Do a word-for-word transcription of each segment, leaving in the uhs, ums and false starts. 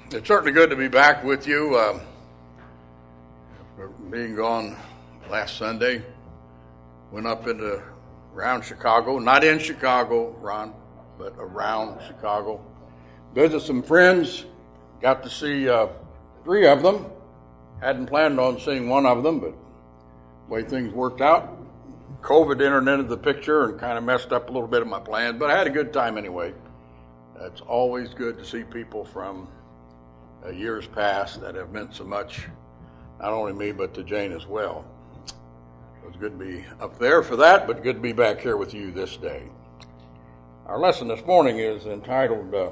It's certainly good to be back with you. Uh, for being gone last Sunday, went up into around Chicago, not in Chicago, Ron, but around Chicago. Visit some friends, got to see uh, three of them. Hadn't planned on seeing one of them, but the way things worked out, COVID entered into the picture and kind of messed up a little bit of my plans, but I had a good time anyway. It's always good to see people from uh, years past that have meant so much, not only me, but to Jane as well. It was good to be up there for that, but good to be back here with you this day. Our lesson this morning is entitled uh,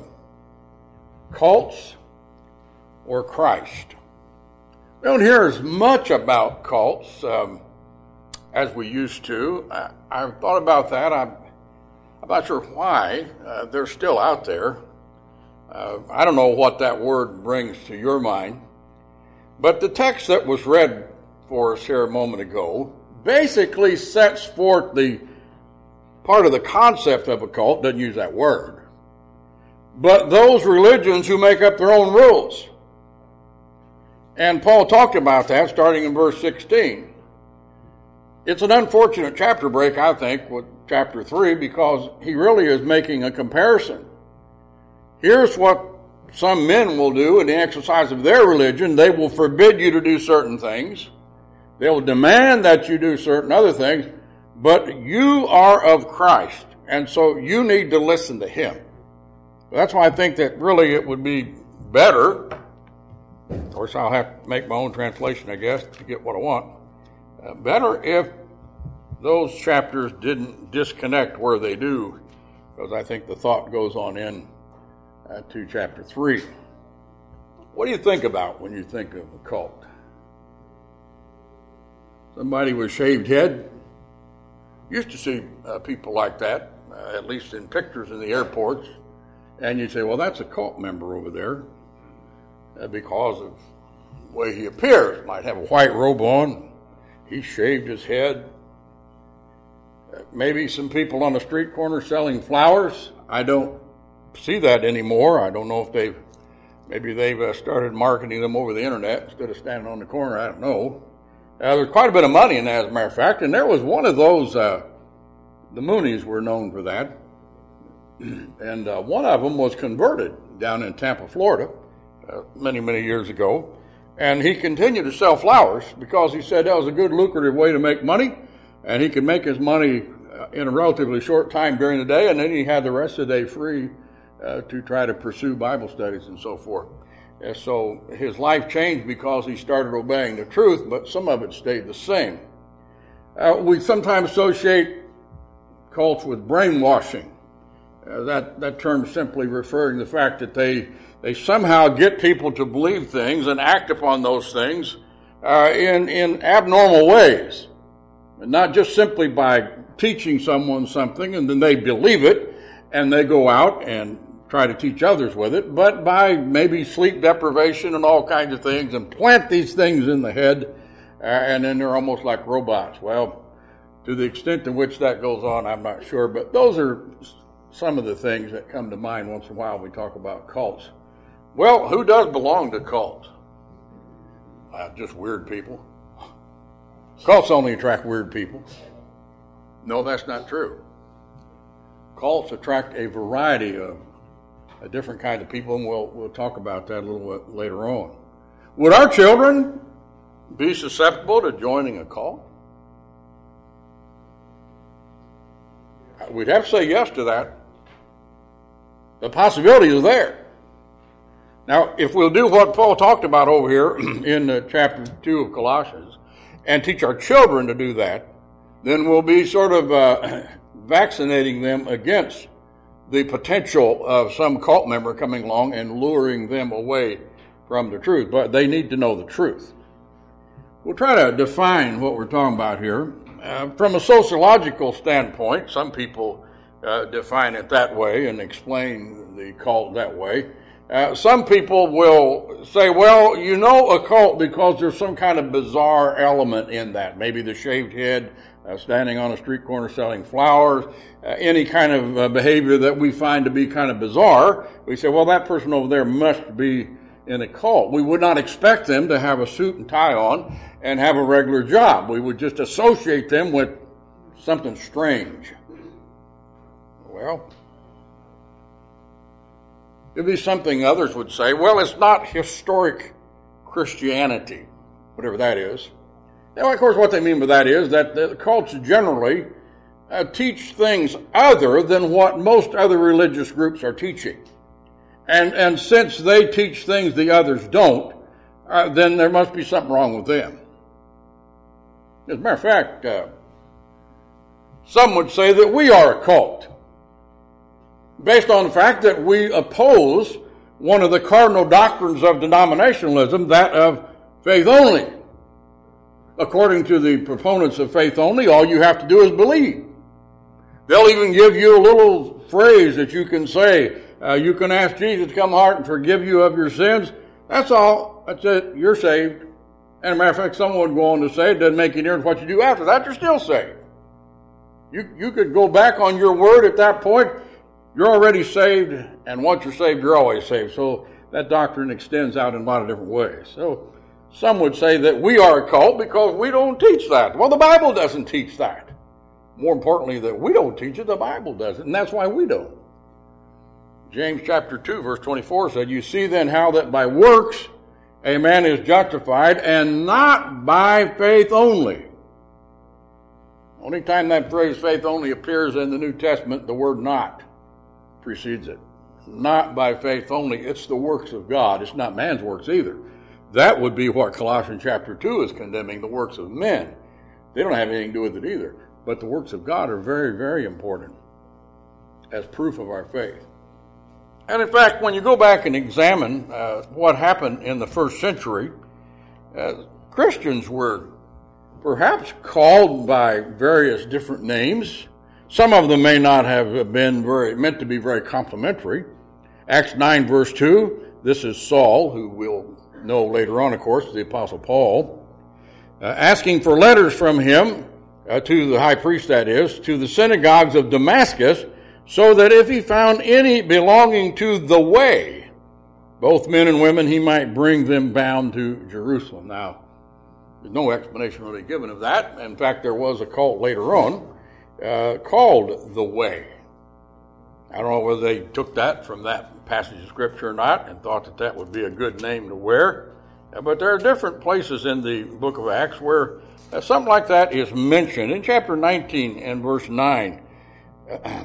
Cults or Christ. We don't hear as much about cults um, as we used to. I, I've thought about that. I'm, I'm not sure why. Uh, they're still out there. Uh, I don't know what that word brings to your mind. But the text that was read for us here a moment ago basically sets forth the part of the concept of a cult, doesn't use that word, but those religions who make up their own rules. And Paul talked about that starting in verse sixteen. It's an unfortunate chapter break, I think, with chapter three, because he really is making a comparison. Here's what some men will do in the exercise of their religion. They will forbid you to do certain things. They will demand that you do certain other things, but you are of Christ, and so you need to listen to him. That's why I think that really it would be better. Of course, I'll have to make my own translation, I guess, to get what I want. Uh, better if those chapters didn't disconnect where they do, because I think the thought goes on in uh, to chapter three. What do you think about when you think of a cult? Somebody with shaved head? Used to see uh, people like that, uh, at least in pictures in the airports, and you'd say, well, that's a cult member over there. Uh, because of the way he appears. Might have a white robe on. He shaved his head. Uh, maybe some people on the street corner selling flowers. I don't see that anymore. I don't know if they've, maybe they've uh, started marketing them over the internet instead of standing on the corner. I don't know. Uh, there's quite a bit of money in that, as a matter of fact, and there was one of those, uh, the Moonies were known for that, and uh, one of them was converted down in Tampa, Florida, Uh, many, many years ago, and he continued to sell flowers because he said that was a good lucrative way to make money, and he could make his money uh, in a relatively short time during the day, and then he had the rest of the day free uh, to try to pursue Bible studies and so forth. And so his life changed because he started obeying the truth, but some of it stayed the same. Uh, we sometimes associate cults with brainwashing. Uh, that, that term simply referring to the fact that they They somehow get people to believe things and act upon those things uh, in, in abnormal ways. And not just simply by teaching someone something and then they believe it and they go out and try to teach others with it, but by maybe sleep deprivation and all kinds of things and plant these things in the head uh, and then they're almost like robots. Well, to the extent to which that goes on, I'm not sure, but those are some of the things that come to mind once in a while when we talk about cults. Well, who does belong to cults? Uh, just weird people. Cults only attract weird people. No, that's not true. Cults attract a variety of a different kind of people, and we'll we'll talk about that a little bit later on. Would our children be susceptible to joining a cult? We'd have to say yes to that. The possibility is there. Now, if we'll do what Paul talked about over here in uh, chapter two of Colossians and teach our children to do that, then we'll be sort of uh, vaccinating them against the potential of some cult member coming along and luring them away from the truth. But they need to know the truth. We'll try to define what we're talking about here. Uh, from a sociological standpoint, some people uh, define it that way and explain the cult that way. Uh, some people will say, well, you know a cult because there's some kind of bizarre element in that. Maybe the shaved head, uh, standing on a street corner selling flowers, uh, any kind of uh, behavior that we find to be kind of bizarre. We say, well, that person over there must be in a cult. We would not expect them to have a suit and tie on and have a regular job. We would just associate them with something strange. Well, it'd be something others would say, well, it's not historic Christianity, whatever that is. Now, of course, what they mean by that is that the cults generally uh, teach things other than what most other religious groups are teaching. And and since they teach things the others don't, uh, then there must be something wrong with them. As a matter of fact, uh, some would say that we are a cult, based on the fact that we oppose one of the cardinal doctrines of denominationalism, that of faith only. According to the proponents of faith only, all you have to do is believe. They'll even give you a little phrase that you can say. Uh, you can ask Jesus to come heart and forgive you of your sins. That's all. That's it. You're saved. And as a matter of fact, someone would go on to say it doesn't make any difference what you do after that. You're still saved. You, you could go back on your word at that point. You're already saved, and once you're saved, you're always saved. So that doctrine extends out in a lot of different ways. So some would say that we are a cult because we don't teach that. Well, the Bible doesn't teach that. More importantly, that we don't teach it, the Bible does it, and that's why we don't. James chapter two, verse twenty-four said, you see then how that by works a man is justified, and not by faith only. Only time that phrase faith only appears in the New Testament, the word not precedes it. Not by faith only. It's the works of God. It's not man's works either. That would be what Colossians chapter two is condemning, the works of men. They don't have anything to do with it either. But the works of God are very, very important as proof of our faith. And in fact, when you go back and examine uh, what happened in the first century, uh, Christians were perhaps called by various different names. Some of them may not have been very meant to be very complimentary. Acts nine, verse two, this is Saul, who we'll know later on, of course, the Apostle Paul, uh, asking for letters from him, uh, to the high priest, that is, to the synagogues of Damascus, so that if he found any belonging to the way, both men and women, he might bring them bound to Jerusalem. Now, there's no explanation really given of that. In fact, there was a cult later on uh, called the Way. I don't know whether they took that from that passage of Scripture or not and thought that that would be a good name to wear. Uh, but there are different places in the book of Acts where uh, something like that is mentioned. In chapter nineteen and verse nine, uh,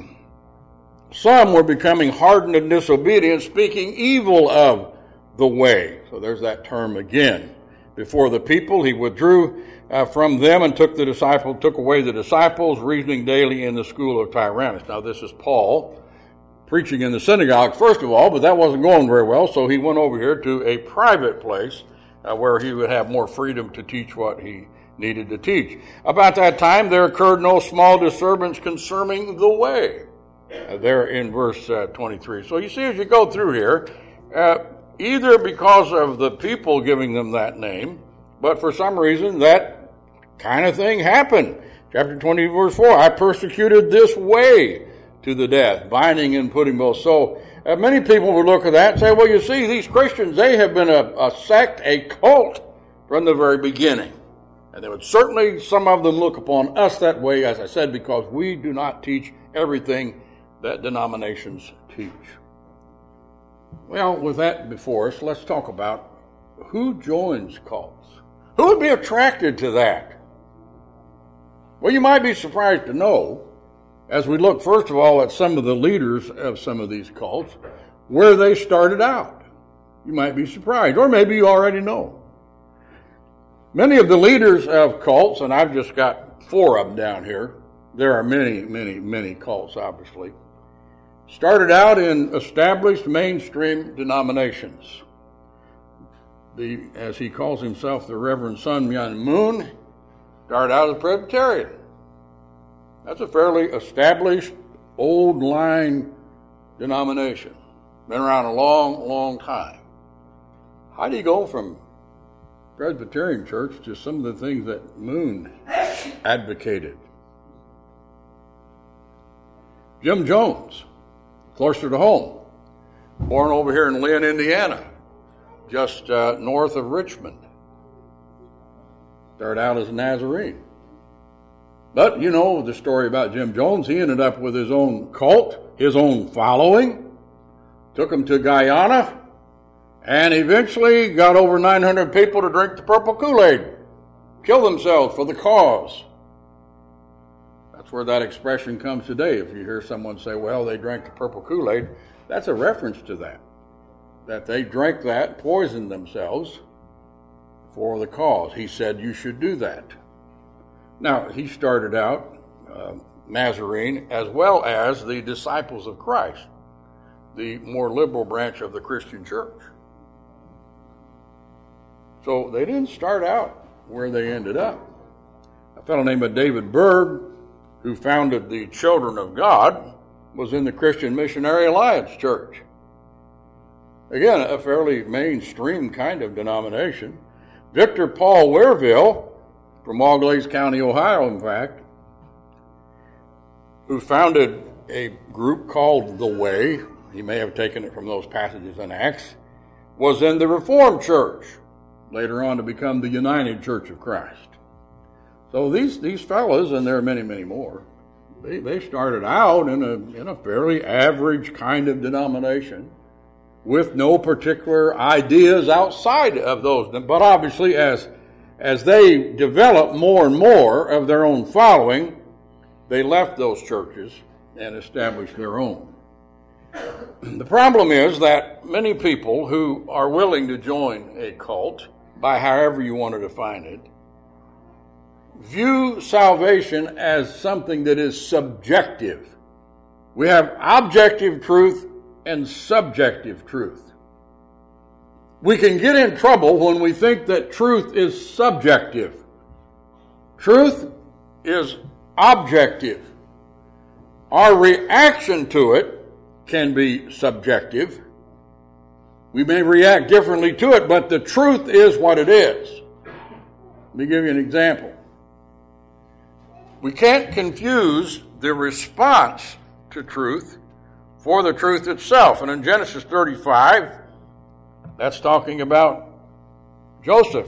some were becoming hardened and disobedient, speaking evil of the way. So there's that term again. Before the people, he withdrew uh, from them and took the disciple, took away the disciples, reasoning daily in the school of Tyrannus. Now this is Paul preaching in the synagogue, first of all, but that wasn't going very well, so he went over here to a private place uh, where he would have more freedom to teach what he needed to teach. About that time, there occurred no small disturbance concerning the way. Uh, there in verse uh, twenty-three. So you see, as you go through here, uh, either because of the people giving them that name, but for some reason that kind of thing happened. Chapter twenty, verse four, I persecuted this way to the death, binding and putting both. So uh, many people would look at that and say, well, you see, these Christians, they have been a, a sect, a cult from the very beginning. And they would certainly, some of them, look upon us that way, as I said, because we do not teach everything that denominations teach. Well, with that before us, let's talk about who joins cults. Who would be attracted to that? Well, you might be surprised to know, as we look first of all at some of the leaders of some of these cults, where they started out. You might be surprised, or maybe you already know. Many of the leaders of cults, and I've just got four of them down here, there are many, many, many cults, obviously, started out in established mainstream denominations. The, as he calls himself, the Reverend Sun Myung Moon, started out as a Presbyterian. That's a fairly established, old line denomination. Been around a long, long time. How do you go from Presbyterian church to some of the things that Moon advocated? Jim Jones, closer to home, born over here in Lynn, Indiana. just uh, north of Richmond. Started out as a Nazarene. But you know the story about Jim Jones. He ended up with his own cult, his own following, took him to Guyana, and eventually got over nine hundred people to drink the purple Kool-Aid, kill themselves for the cause. That's where that expression comes today. If you hear someone say, well, they drank the purple Kool-Aid, that's a reference to that. That they drank that, poisoned themselves for the cause. He said you should do that. Now, he started out uh, Nazarene as well as the Disciples of Christ, the more liberal branch of the Christian church. So they didn't start out where they ended up. A fellow named David Berg, who founded the Children of God, was in the Christian Missionary Alliance Church. Again, a fairly mainstream kind of denomination. Victor Paul Wareville, from Auglaize County, Ohio, in fact, who founded a group called The Way, he may have taken it from those passages in Acts, was in the Reformed Church, later on to become the United Church of Christ. So these, these fellows, and there are many, many more, they, they started out in a, in a fairly average kind of denomination with no particular ideas outside of those. But obviously, as, as they developed more and more of their own following, they left those churches and established their own. The problem is that many people who are willing to join a cult, by however you want to define it, view salvation as something that is subjective. We have objective truth and subjective truth. We can get in trouble when we think that truth is subjective. Truth is objective. Our reaction to it can be subjective. We may react differently to it, but the truth is what it is. Let me give you an example. We can't confuse the response to truth for the truth itself. And in Genesis thirty-five, that's talking about Joseph.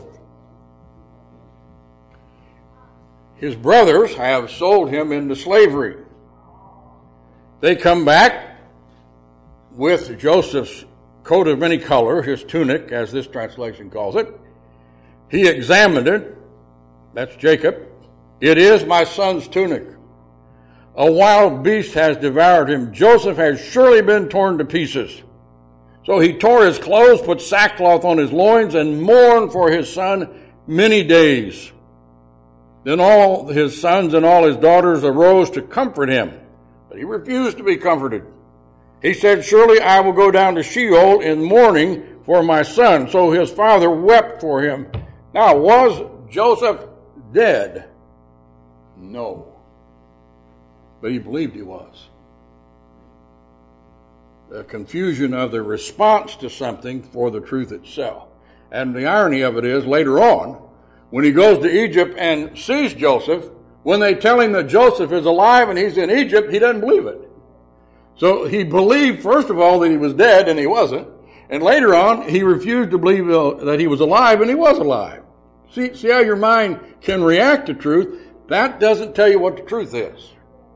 His brothers have sold him into slavery. They come back with Joseph's coat of many color, his tunic, as this translation calls it. He examined it. That's Jacob. It is my son's tunic. A wild beast has devoured him. Joseph has surely been torn to pieces. So he tore his clothes, put sackcloth on his loins, and mourned for his son many days. Then all his sons and all his daughters arose to comfort him, but he refused to be comforted. He said, surely I will go down to Sheol in mourning for my son. So his father wept for him. Now, was Joseph dead? No. But he believed he was. The confusion of the response to something for the truth itself. And the irony of it is, later on, when he goes to Egypt and sees Joseph, when they tell him that Joseph is alive and he's in Egypt, he doesn't believe it. So he believed, first of all, that he was dead, and he wasn't. And later on, he refused to believe that he was alive, and he was alive. See, see how your mind can react to truth? That doesn't tell you what the truth is.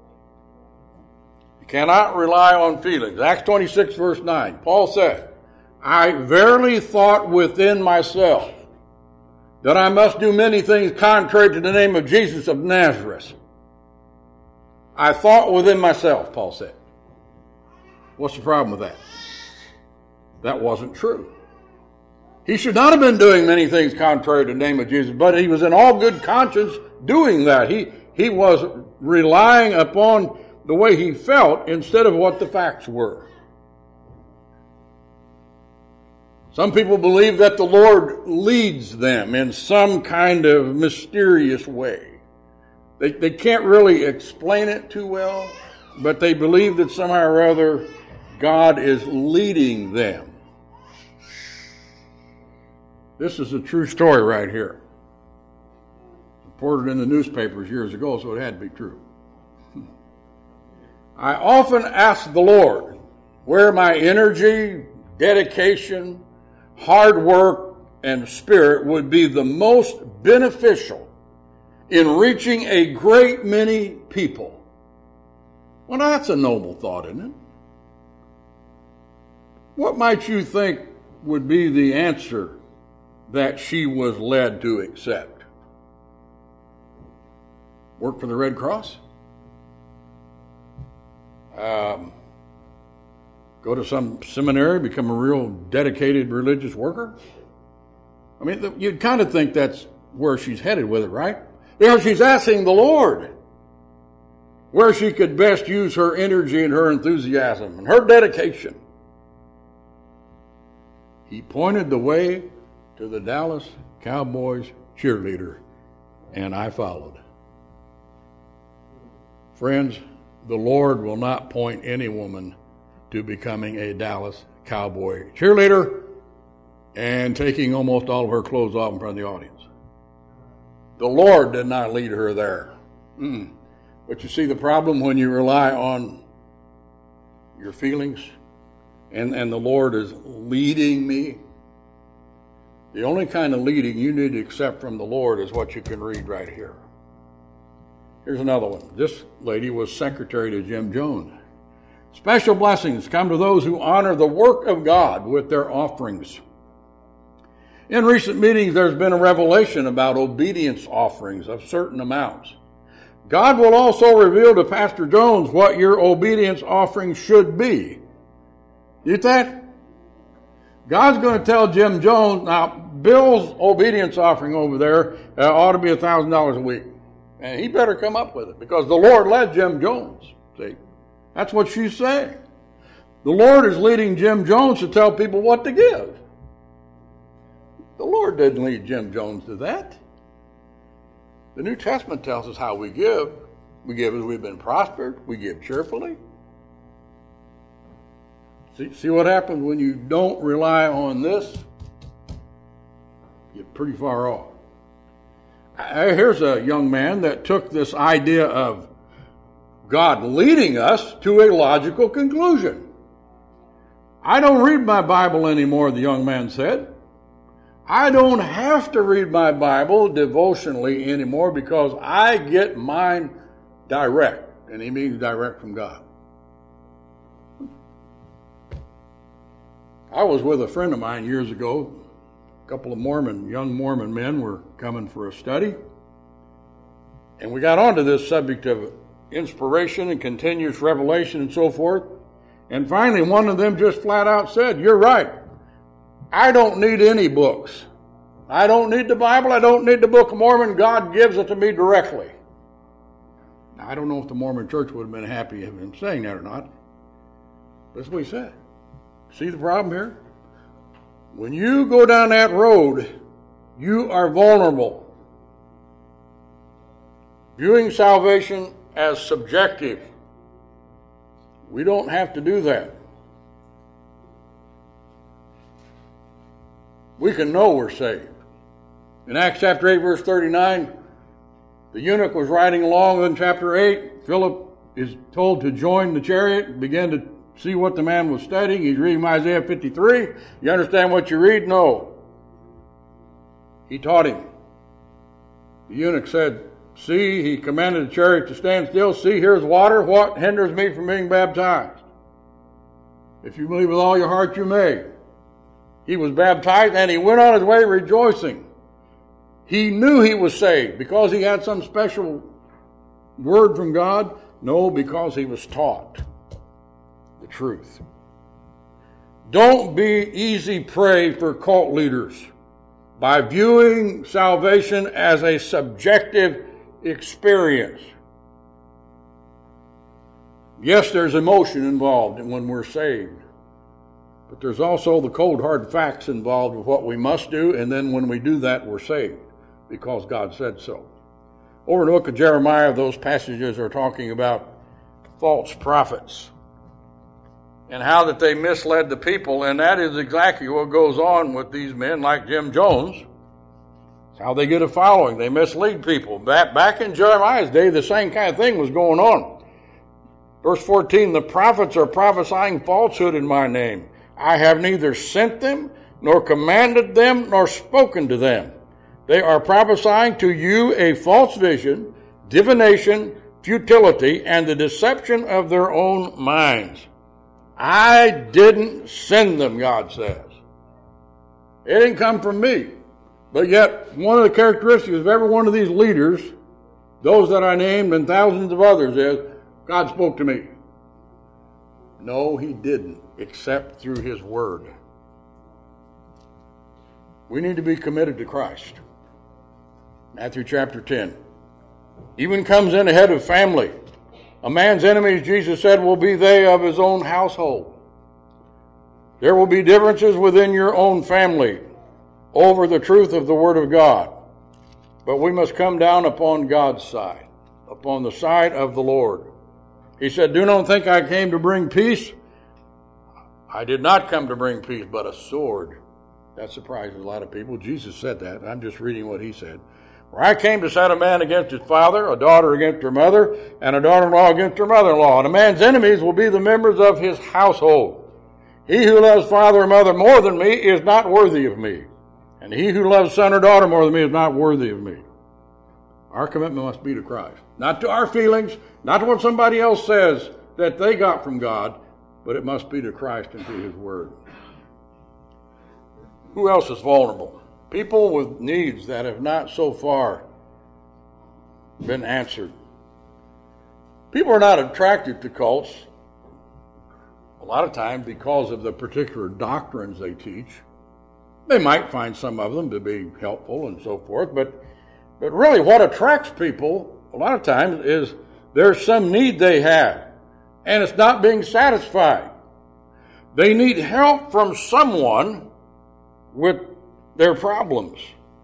You cannot rely on feelings. Acts twenty-six, verse nine. Paul said, I verily thought within myself that I must do many things contrary to the name of Jesus of Nazareth. I thought within myself, Paul said. What's the problem with that? That wasn't true. He should not have been doing many things contrary to the name of Jesus, but he was in all good conscience doing that. He, he was relying upon the way he felt instead of what the facts were. Some people believe that the Lord leads them in some kind of mysterious way. They, they can't really explain it too well, but they believe that somehow or other God is leading them. This is a true story right here. Reported in the newspapers years ago, so it had to be true. I often ask the Lord where my energy, dedication, hard work and spirit would be the most beneficial in reaching a great many people. Well, that's a noble thought, isn't it? What might you think would be the answer that she was led to accept? Work for the Red Cross? Um, go to some seminary, become a real dedicated religious worker? I mean, you'd kind of think that's where she's headed with it, right? Because she's asking the Lord where she could best use her energy and her enthusiasm and her dedication. He pointed the way to the Dallas Cowboys cheerleader, and I followed. Friends, the Lord will not point any woman to becoming a Dallas Cowboy cheerleader and taking almost all of her clothes off in front of the audience. The Lord did not lead her there. Mm. But you see the problem when you rely on your feelings and, and the Lord is leading me? The only kind of leading you need to accept from the Lord is what you can read right here. Here's another one. This lady was secretary to Jim Jones. Special blessings come to those who honor the work of God with their offerings. In recent meetings, there's been a revelation about obedience offerings of certain amounts. God will also reveal to Pastor Jones what your obedience offering should be. You get that? God's going to tell Jim Jones, now, Bill's obedience offering over there uh, ought to be one thousand dollars a week. And he better come up with it because the Lord led Jim Jones. See? That's what she's saying. The Lord is leading Jim Jones to tell people what to give. The Lord didn't lead Jim Jones to that. The New Testament tells us how we give. We give as we've been prospered. We give cheerfully. See, see what happens when you don't rely on this? You get pretty far off. Here's a young man that took this idea of God leading us to a logical conclusion. I don't read my Bible anymore, the young man said. I don't have to read my Bible devotionally anymore because I get mine direct. And he means direct from God. I was with a friend of mine years ago. A couple of Mormon, young Mormon men were coming for a study. And we got onto this subject of inspiration and continuous revelation and so forth. And finally, one of them just flat out said, "You're right. I don't need any books. I don't need the Bible. I don't need the Book of Mormon. God gives it to me directly." Now, I don't know if the Mormon church would have been happy of him saying that or not. That's what he said. See the problem here? When you go down that road, you are vulnerable. Viewing salvation as subjective. We don't have to do that. We can know we're saved. In Acts chapter eight, verse thirty-nine, the eunuch was riding along in chapter eight. Philip is told to join the chariot and begin to see what the man was studying. He's reading Isaiah fifty-three. You understand what you read? No. He taught him. The eunuch said, "See," he commanded the chariot to stand still. "See, here's water. What hinders me from being baptized? If you believe with all your heart, you may." He was baptized and he went on his way rejoicing. He knew he was saved because he had some special word from God. No, because he was taught the truth. Don't be easy prey for cult leaders by viewing salvation as a subjective experience. Yes, there's emotion involved when we're saved. But there's also the cold, hard facts involved with what we must do, and then when we do that, we're saved, because God said so. Over in the book of Jeremiah, those passages are talking about false prophets and how that they misled the people, and that is exactly what goes on with these men like Jim Jones. It's how they get a following. They mislead people. Back, back in Jeremiah's day, the same kind of thing was going on. Verse fourteen, "The prophets are prophesying falsehood in my name. I have neither sent them nor commanded them, nor spoken to them. They are prophesying to you a false vision, divination, futility, and the deception of their own minds. I didn't send them, God says. It didn't come from me. But yet, one of the characteristics of every one of these leaders, those that I named and thousands of others, is God spoke to me. No, he didn't, except through his word. We need to be committed to Christ. Matthew chapter ten. Even comes in ahead of family. A man's enemies, Jesus said, will be they of his own household. There will be differences within your own family over the truth of the Word of God. But we must come down upon God's side, upon the side of the Lord. He said, do not think I came to bring peace. I did not come to bring peace, but a sword. That surprises a lot of people. Jesus said that. I'm just reading what he said. For I came to set a man against his father, a daughter against her mother, and a daughter-in-law against her mother-in-law. And a man's enemies will be the members of his household. He who loves father or mother more than me is not worthy of me. And he who loves son or daughter more than me is not worthy of me. Our commitment must be to Christ. Not to our feelings, not to what somebody else says that they got from God, but it must be to Christ and to his word. Who else is vulnerable? People with needs that have not so far been answered. People are not attracted to cults a lot of times because of the particular doctrines they teach. They might find some of them to be helpful and so forth, but, but really what attracts people a lot of times is there's some need they have, and it's not being satisfied. They need help from someone with their problems.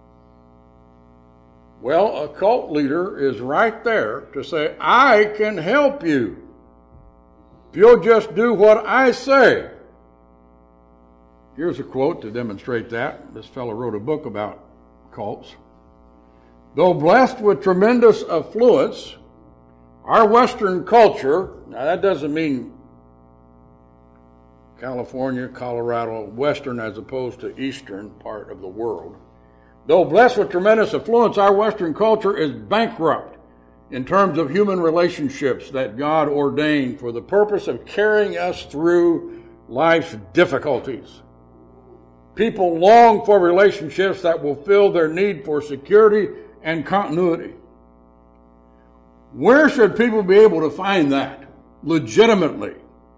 Well, a cult leader is right there to say, I can help you if you'll just do what I say. Here's a quote to demonstrate that. This fellow wrote a book about cults. Though blessed with tremendous affluence, our Western culture, now that doesn't mean California, Colorado, Western as opposed to Eastern part of the world. Though blessed with tremendous affluence, our Western culture is bankrupt in terms of human relationships that God ordained for the purpose of carrying us through life's difficulties. People long for relationships that will fill their need for security and continuity. Where should people be able to find that legitimately?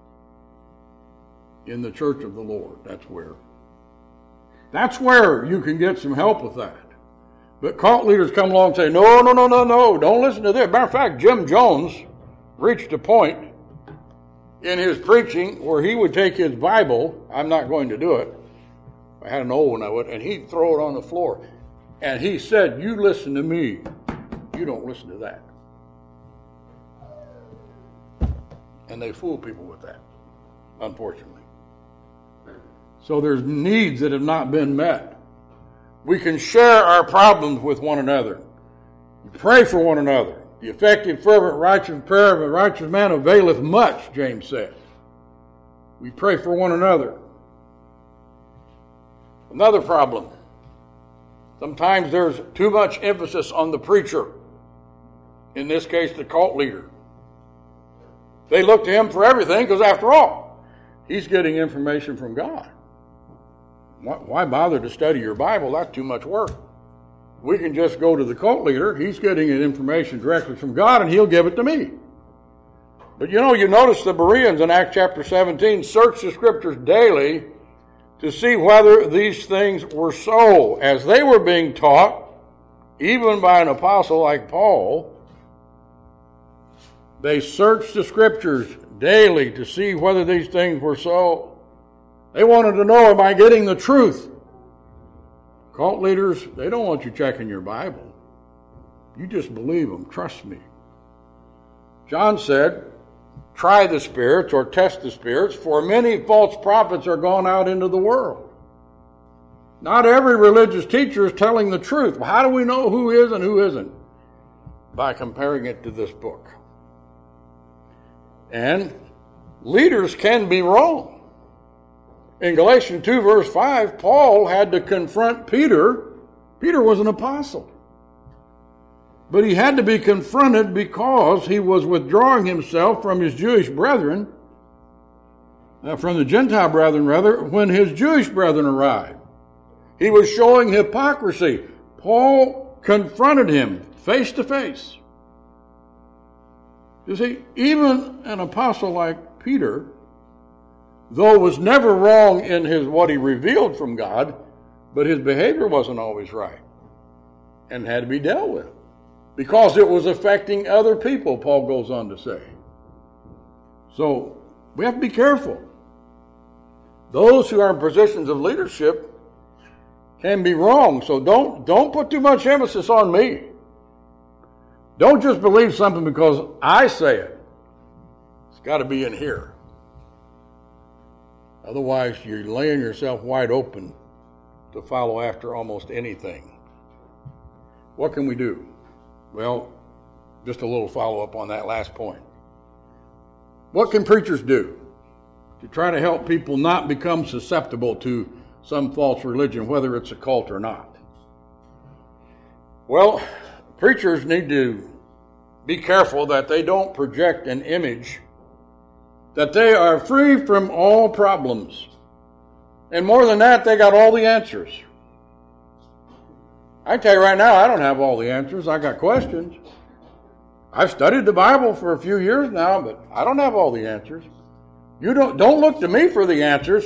In the church of the Lord. That's where. That's where you can get some help with that. But cult leaders come along and say, no, no, no, no, no, don't listen to this. Matter of fact, Jim Jones reached a point in his preaching where he would take his Bible, I'm not going to do it, I had an old one I would, and he'd throw it on the floor. And he said, you listen to me, you don't listen to that. And they fool people with that, unfortunately. So there's needs that have not been met. We can share our problems with one another. Pray for one another. The effective, fervent, righteous prayer of a righteous man availeth much, James said. We pray for one another. Another problem. Sometimes there's too much emphasis on the preacher. In this case, the cult leader. They look to him for everything because, after all, he's getting information from God. Why bother to study your Bible? That's too much work. We can just go to the cult leader. He's getting information directly from God, and he'll give it to me. But you know, you notice the Bereans in Acts chapter seventeen searched the Scriptures daily to see whether these things were so. As they were being taught, even by an apostle like Paul, they searched the Scriptures daily to see whether these things were so. They wanted to know, am I getting the truth? Cult leaders, they don't want you checking your Bible. You just believe them. Trust me. John said, try the spirits or test the spirits, for many false prophets are gone out into the world. Not every religious teacher is telling the truth. Well, how do we know who is and who isn't? By comparing it to this book. And leaders can be wrong. In Galatians two, verse five, Paul had to confront Peter. Peter was an apostle. But he had to be confronted because he was withdrawing himself from his Jewish brethren, uh, from the Gentile brethren, rather, when his Jewish brethren arrived. He was showing hypocrisy. Paul confronted him face to face. You see, even an apostle like Peter, though was never wrong in his what he revealed from God, but his behavior wasn't always right and had to be dealt with because it was affecting other people, Paul goes on to say. So we have to be careful. Those who are in positions of leadership can be wrong, so don't, don't put too much emphasis on me. Don't just believe something because I say it. It's got to be in here. Otherwise, you're laying yourself wide open to follow after almost anything. What can we do? Well, just a little follow-up on that last point. What can preachers do to try to help people not become susceptible to some false religion, whether it's a cult or not? Well, preachers need to be careful that they don't project an image that they are free from all problems. And more than that, they got all the answers. I tell you right now, I don't have all the answers. I got questions. I've studied the Bible for a few years now, but I don't have all the answers. You don't, don't look to me for the answers.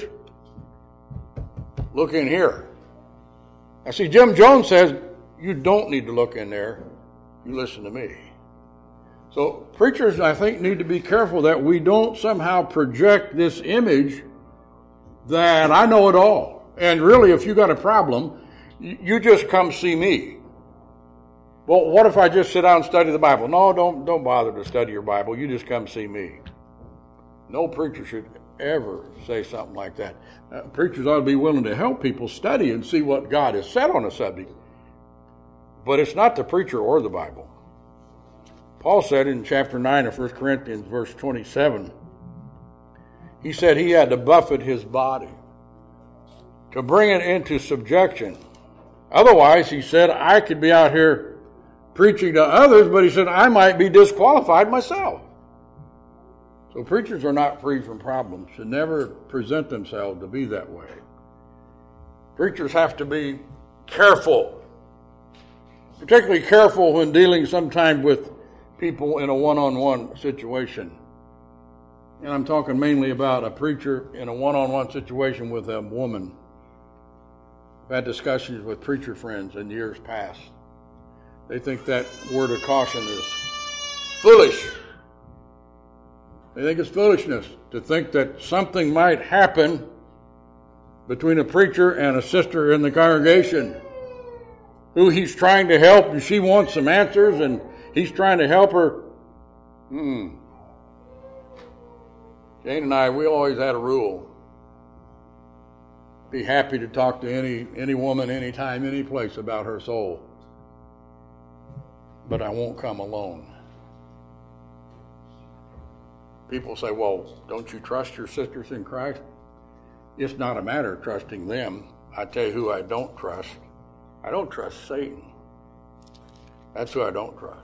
Look in here. I see Jim Jones says, you don't need to look in there. You listen to me. So preachers, I think, need to be careful that we don't somehow project this image that I know it all. And really, if you got a problem, you just come see me. Well, what if I just sit down and study the Bible? No, don't, don't bother to study your Bible. You just come see me. No preacher should ever say something like that. Uh, preachers ought to be willing to help people study and see what God has said on a subject. But it's not the preacher or the Bible. Paul said in chapter nine of First Corinthians, verse twenty-seven, he said he had to buffet his body to bring it into subjection. Otherwise, he said, I could be out here preaching to others, but he said, I might be disqualified myself. So preachers are not free from problems, should never present themselves to be that way. Preachers have to be careful, particularly careful when dealing sometimes with people in a one-on-one situation. And I'm talking mainly about a preacher in a one-on-one situation with a woman. I've had discussions with preacher friends in years past. They think that word of caution is foolish. They think it's foolishness to think that something might happen between a preacher and a sister in the congregation who he's trying to help, and she wants some answers, and he's trying to help her. Hmm. Jane and I, we always had a rule. Be happy to talk to any any woman, anytime, any place about her soul. But I won't come alone. People say, well, don't you trust your sisters in Christ? It's not a matter of trusting them. I tell you who I don't trust. I don't trust Satan. That's who I don't trust.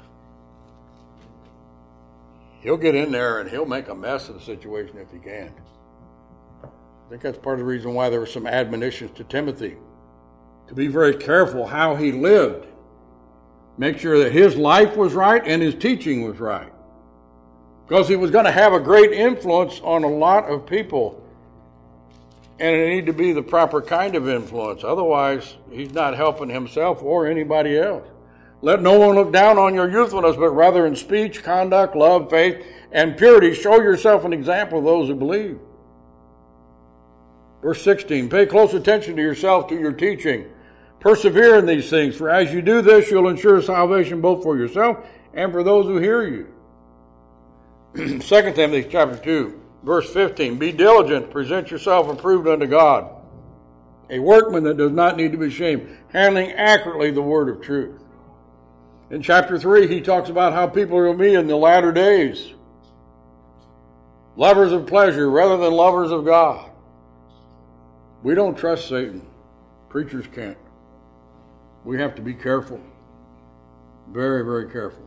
He'll get in there and he'll make a mess of the situation if he can. I think that's part of the reason why there were some admonitions to Timothy to be very careful how he lived. Make sure that his life was right and his teaching was right. Because he was going to have a great influence on a lot of people. And it needed to be the proper kind of influence. Otherwise, he's not helping himself or anybody else. Let no one look down on your youthfulness, but rather in speech, conduct, love, faith, and purity, show yourself an example of those who believe. Verse sixteen, pay close attention to yourself, to your teaching. Persevere in these things, for as you do this, you'll ensure salvation both for yourself and for those who hear you. Second Timothy chapter two, verse fifteen, be diligent, present yourself approved unto God, a workman that does not need to be ashamed, handling accurately the word of truth. In chapter three, he talks about how people will be in the latter days. Lovers of pleasure rather than lovers of God. We don't trust Satan. Preachers can't. We have to be careful. Very, very careful.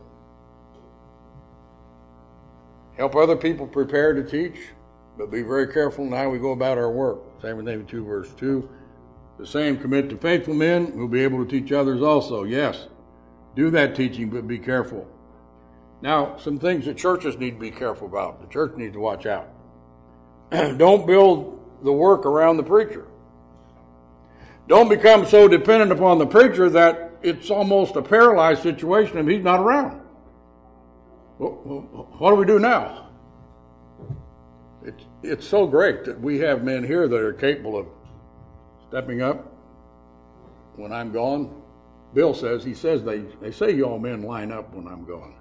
Help other people prepare to teach, but be very careful in how we go about our work. Second Timothy two, verse two. The same commit to faithful men who will be able to teach others also. Yes, do that teaching, but be careful. Now, some things that churches need to be careful about. The church needs to watch out. Don't build the work around the preacher. Don't become so dependent upon the preacher that it's almost a paralyzed situation if he's not around. What do we do now? It's, it's so great that we have men here that are capable of stepping up when I'm gone. Bill says, he says, they, they say y'all men line up when I'm gone.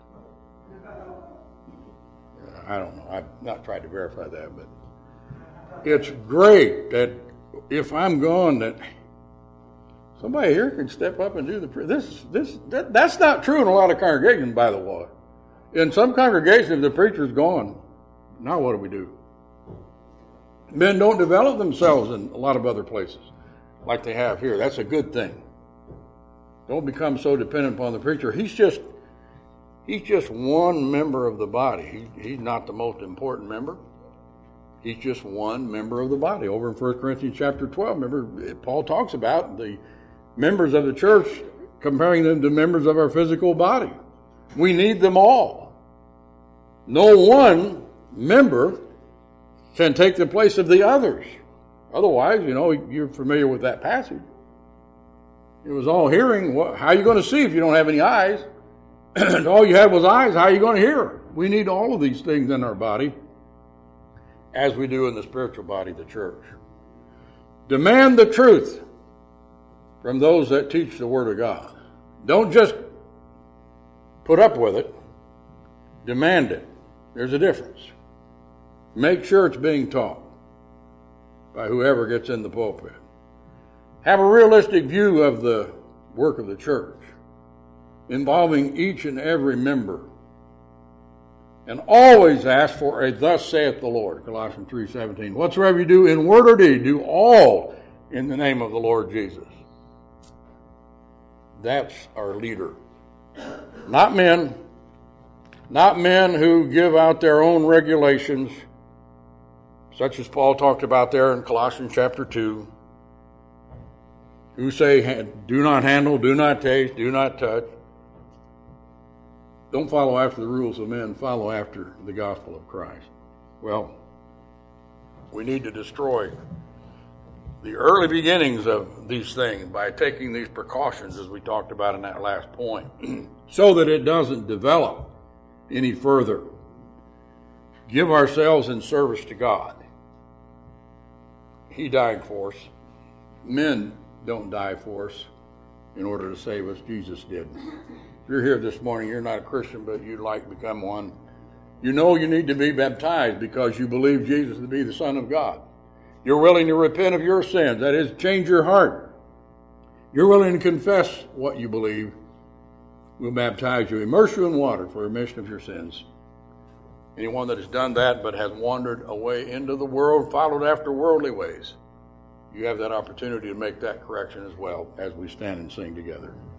I don't know. I've not tried to verify that, but it's great that if I'm gone, that somebody here can step up and do the prayer. This, this, that, that's not true in a lot of congregations, by the way. In some congregations, if the preacher's gone, now what do we do? Men don't develop themselves in a lot of other places like they have here. That's a good thing. Don't become so dependent upon the preacher. He's just he's just one member of the body. He, he's not the most important member. He's just one member of the body. Over in First Corinthians chapter twelve, remember, Paul talks about the members of the church, comparing them to members of our physical body. We need them all. No one member can take the place of the others. Otherwise, you know, you're familiar with that passage. It was all hearing. How are you going to see if you don't have any eyes? All you had was eyes. How are you going to hear? We need all of these things in our body, as we do in the spiritual body, the church. Demand the truth from those that teach the Word of God. Don't just put up with it. Demand it. There's a difference. Make sure it's being taught by whoever gets in the pulpit. Have a realistic view of the work of the church, involving each and every member. And always ask for a thus saith the Lord, Colossians three seventeen. Whatsoever you do in word or deed, do all in the name of the Lord Jesus. That's our leader. Not men. Not men who give out their own regulations, such as Paul talked about there in Colossians chapter two, who say, do not handle, do not taste, do not touch. Don't follow after the rules of men, follow after the gospel of Christ. Well, we need to destroy the early beginnings of these things by taking these precautions, as we talked about in that last point, so that it doesn't develop any further. Give ourselves in service to God. He died for us. Men don't die for us in order to save us. Jesus did. If you're here this morning, you're not a Christian, but you'd like to become one. You know you need to be baptized because you believe Jesus to be the Son of God. You're willing to repent of your sins. That is, change your heart. You're willing to confess what you believe. We'll baptize you, immerse you in water for remission of your sins. Anyone that has done that but has wandered away into the world, followed after worldly ways, you have that opportunity to make that correction as well as we stand and sing together.